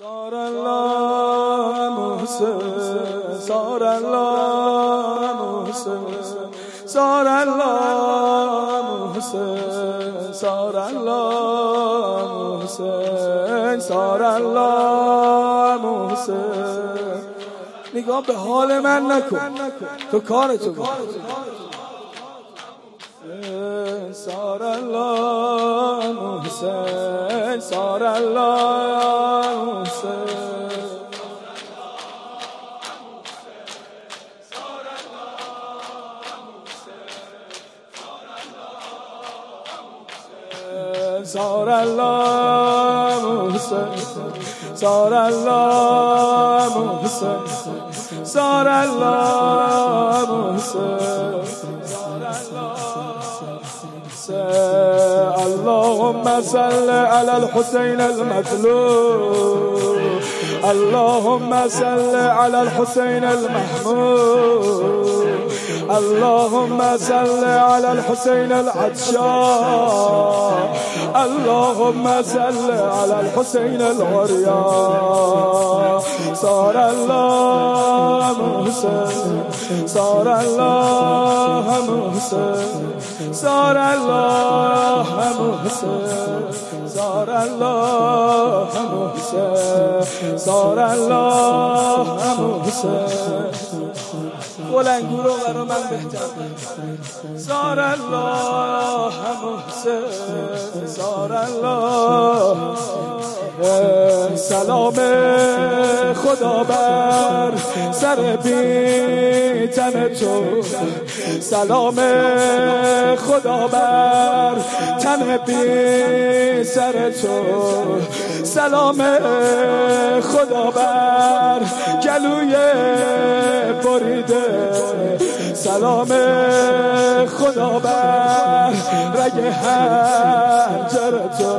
سار الله محسن سار الله محسن سار الله محسن سار الله محسن سار الله محسن. نگاه به حال من نکن، تو کارتو کن. سار الله محسن سار الله محسن سار الله محسن سار الله محسن سار الله محسن اللهم صل على الحسين المظلوم اللهم صل على الحسين المحمود اللهم صل على الحسين العطشان اللهم صل على الحسين العريان. صار الله محسن صار الله محسن صار الله محسن صار الله محسن صار الله محسن. بلندگو رو برا من بهتر. صار الله محسن صار الله. سلام خدا بر سر بی‌تن تو، سلام خدا بر تن بی سر تو، سلام خدا بر گلوی بریده، سلام خدا بر رگ حنجر تو.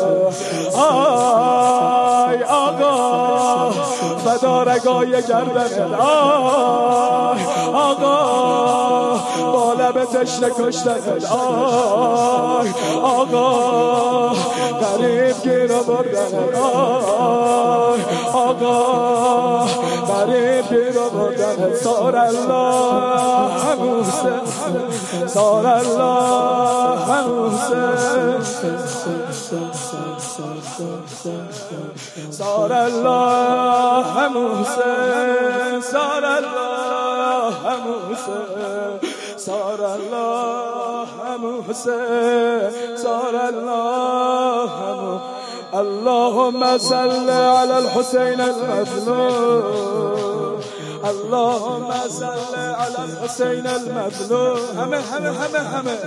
آی آقا فدا رگای گردن، آی آقا با لب تشنه کشتن، آی آقا غریب گیر آوردن، آی آقا غریب گیر آوردن. صار الله محسن صار الله محسن صار الله محسن صار الله محسن صار الله محسن صار الله. اللهم صل على الحسين المظلوم اللهم صل على الحسين المظلوم. همه همه همه همه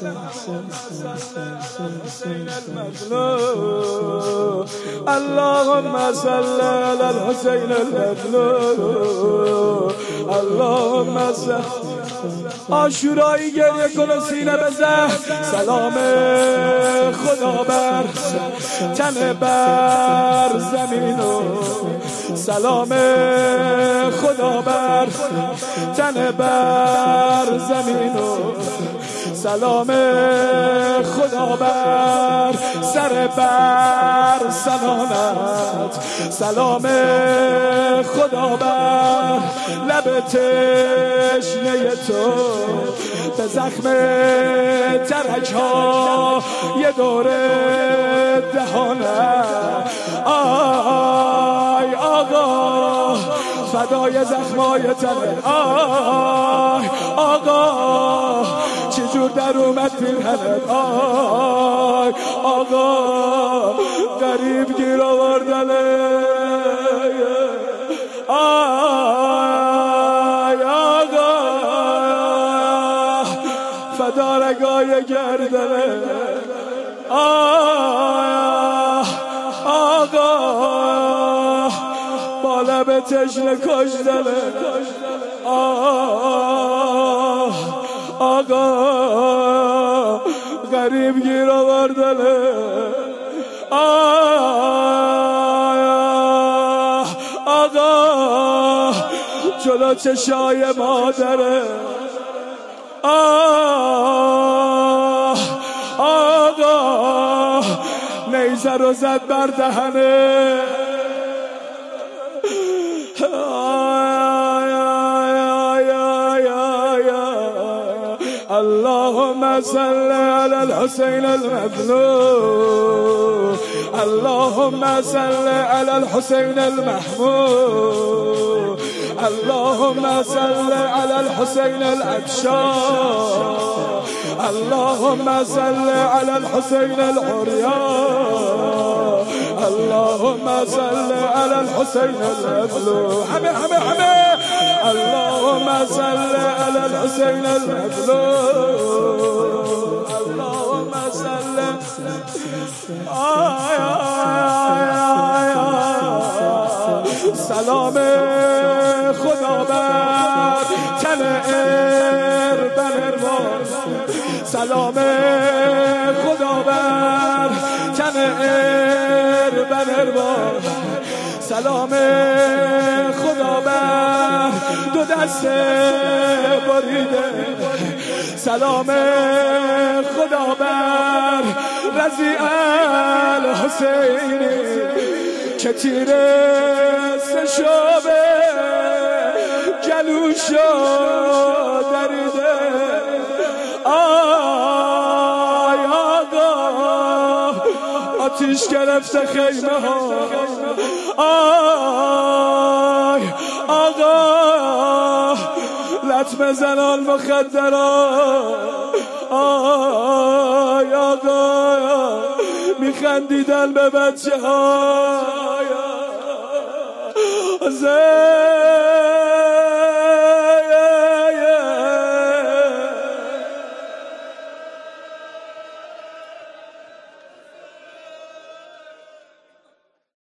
الحسين المظلوم اللهم صل على الحسين المظلوم اللهم صل. عاشورایی گریه کن و سینه بزن. سلام خدا بر تن بر زمین و سلام خدا بر تن بر زمین و سلام خدا بر سر بر سنانت، سلام خدا بر لب تشنه تو، به زخم ترک ها یه دوره دهانت. آی آقا فدای زخمای تنه، آی آقا چجور در اومد پیرهنت، آی آقا غریب گیر آوردنه، آی آقا فدا رگای گردنه، آی آقا با لب تشنه کشتنه، آقا غریب گیر آوردنه، آقا جلو چشای مادره، آقا نیزه رو زد بر دهنه، اللهم صل على الحسين المظلوم اللهم صل على الحسين المحمود اللهم صل على الحسين العطشان اللهم صل على الحسين العريان اللهم صل على الحسين المظلوم اللهم صل على الحسين المظلوم اللهم صل سلام خدا بر تن اربن سلام خدا بر تن اربن سلام خدا بر دو دست بریده سلام خدا بر رضی الحسینی که تیره سشابه جلوشو دریده آی آقا آتیش گرفته خیمه ها آی آقا لطمه زنان مخدران آی آقا میخندیدن به بچه های